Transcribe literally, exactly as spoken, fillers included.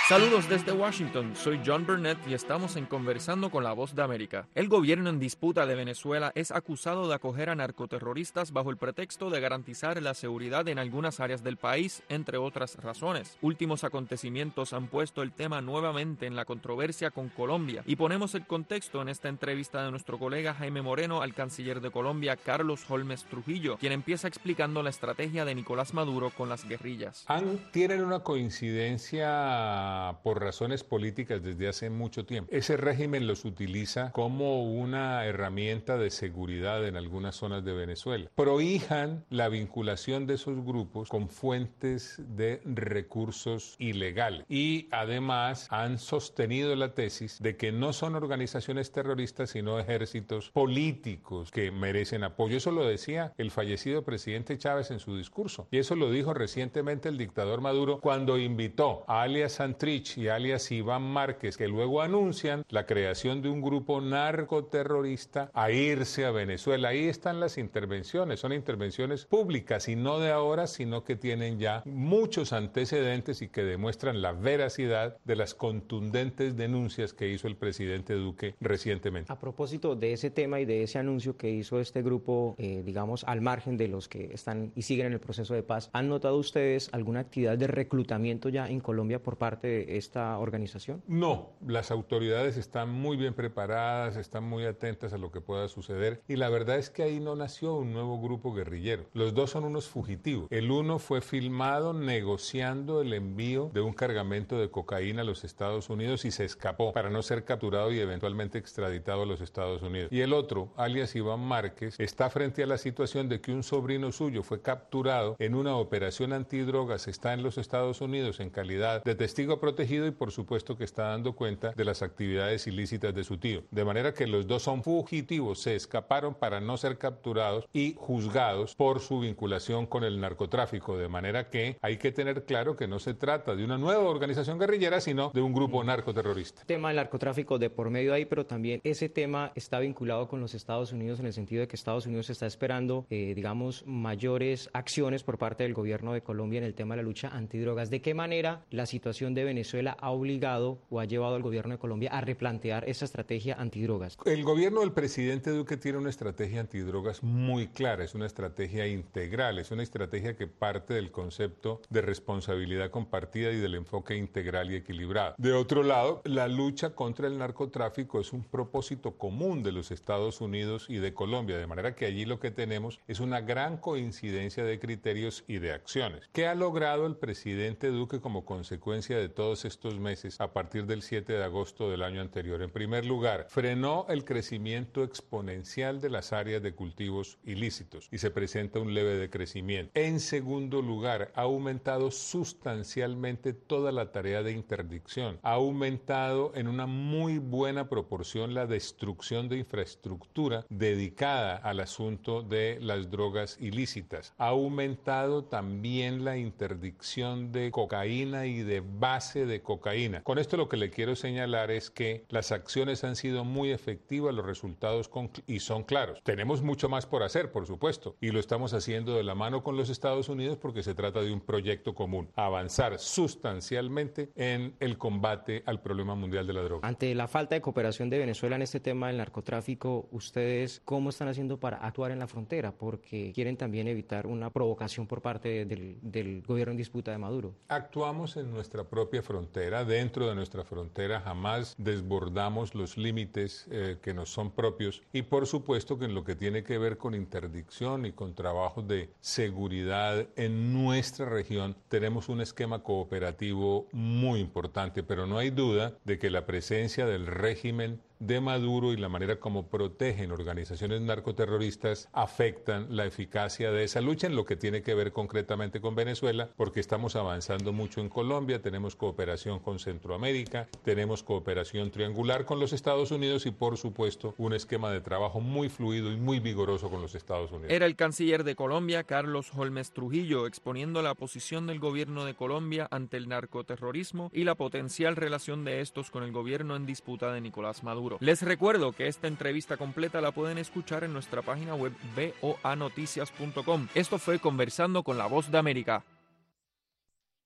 Saludos desde Washington, soy John Burnett y estamos en Conversando con la Voz de América. El gobierno en disputa de Venezuela es acusado de acoger a narcoterroristas bajo el pretexto de garantizar la seguridad en algunas áreas del país, entre otras razones. Últimos acontecimientos han puesto el tema nuevamente en la controversia con Colombia y ponemos el contexto en esta entrevista de nuestro colega Jaime Moreno al canciller de Colombia, Carlos Holmes Trujillo, quien empieza explicando la estrategia de Nicolás Maduro con las guerrillas. Han, tienen una coincidencia por razones políticas desde hace mucho tiempo. Ese régimen los utiliza como una herramienta de seguridad en algunas zonas de Venezuela. Prohijan la vinculación de esos grupos con fuentes de recursos ilegales y además han sostenido la tesis de que no son organizaciones terroristas sino ejércitos políticos que merecen apoyo. Eso lo decía el fallecido presidente Chávez en su discurso y eso lo dijo recientemente el dictador Maduro cuando invitó a alias Santrich y alias Iván Márquez, que luego anuncian la creación de un grupo narcoterrorista, a irse a Venezuela. Ahí están las intervenciones, son intervenciones públicas y no de ahora, sino que tienen ya muchos antecedentes y que demuestran la veracidad de las contundentes denuncias que hizo el presidente Duque recientemente. A propósito de ese tema y de ese anuncio que hizo este grupo, eh, digamos, al margen de los que están y siguen en el proceso de paz, ¿han notado ustedes alguna actividad de reclutamiento ya en Colombia por parte de esta organización? No, las autoridades están muy bien preparadas, están muy atentas a lo que pueda suceder y la verdad es que ahí no nació un nuevo grupo guerrillero. Los dos son unos fugitivos. El uno fue filmado negociando el envío de un cargamento de cocaína a los Estados Unidos y se escapó para no ser capturado y eventualmente extraditado a los Estados Unidos. Y el otro, alias Iván Márquez, está frente a la situación de que un sobrino suyo fue capturado en una operación antidrogas, está en los Estados Unidos en calidad de testigo protegido y por supuesto que está dando cuenta de las actividades ilícitas de su tío. De manera que los dos son fugitivos, se escaparon para no ser capturados y juzgados por su vinculación con el narcotráfico. De manera que hay que tener claro que no se trata de una nueva organización guerrillera, sino de un grupo narcoterrorista. Tema del narcotráfico de por medio ahí, pero también ese tema está vinculado con los Estados Unidos en el sentido de que Estados Unidos está esperando, eh, digamos, mayores acciones por parte del gobierno de Colombia en el tema de la lucha antidrogas. ¿De qué manera la situación de Venezuela ha obligado o ha llevado al gobierno de Colombia a replantear esa estrategia antidrogas? El gobierno del presidente Duque tiene una estrategia antidrogas muy clara, es una estrategia integral, es una estrategia que parte del concepto de responsabilidad compartida y del enfoque integral y equilibrado. De otro lado, la lucha contra el narcotráfico es un propósito común de los Estados Unidos y de Colombia, de manera que allí lo que tenemos es una gran coincidencia de criterios y de acciones. ¿Qué ha logrado el presidente Duque como consecuencia de todos estos meses a partir del siete de agosto del año anterior? En primer lugar, frenó el crecimiento exponencial de las áreas de cultivos ilícitos y se presenta un leve decrecimiento. En segundo lugar, ha aumentado sustancialmente toda la tarea de interdicción. Ha aumentado en una muy buena proporción la destrucción de infraestructura dedicada al asunto de las drogas ilícitas. Ha aumentado también la interdicción de cocaína y de base de cocaína. Con esto lo que le quiero señalar es que las acciones han sido muy efectivas, los resultados con, y son claros. Tenemos mucho más por hacer, por supuesto, y lo estamos haciendo de la mano con los Estados Unidos porque se trata de un proyecto común, avanzar sustancialmente en el combate al problema mundial de la droga. Ante la falta de cooperación de Venezuela en este tema del narcotráfico, ¿ustedes cómo están haciendo para actuar en la frontera? Porque quieren también evitar una provocación por parte del, del gobierno en disputa de Maduro. Actuamos en nuestra propia frontera, dentro de nuestra frontera jamás desbordamos los límites eh, que nos son propios y por supuesto que en lo que tiene que ver con interdicción y con trabajos de seguridad en nuestra región tenemos un esquema cooperativo muy importante, pero no hay duda de que la presencia del régimen de Maduro y la manera como protegen organizaciones narcoterroristas afectan la eficacia de esa lucha en lo que tiene que ver concretamente con Venezuela, porque estamos avanzando mucho en Colombia, tenemos cooperación con Centroamérica, tenemos cooperación triangular con los Estados Unidos y por supuesto un esquema de trabajo muy fluido y muy vigoroso con los Estados Unidos. Era el canciller de Colombia, Carlos Holmes Trujillo, exponiendo la posición del gobierno de Colombia ante el narcoterrorismo y la potencial relación de estos con el gobierno en disputa de Nicolás Maduro. Les recuerdo que esta entrevista completa la pueden escuchar en nuestra página web v o a noticias punto com. Esto fue Conversando con la Voz de América.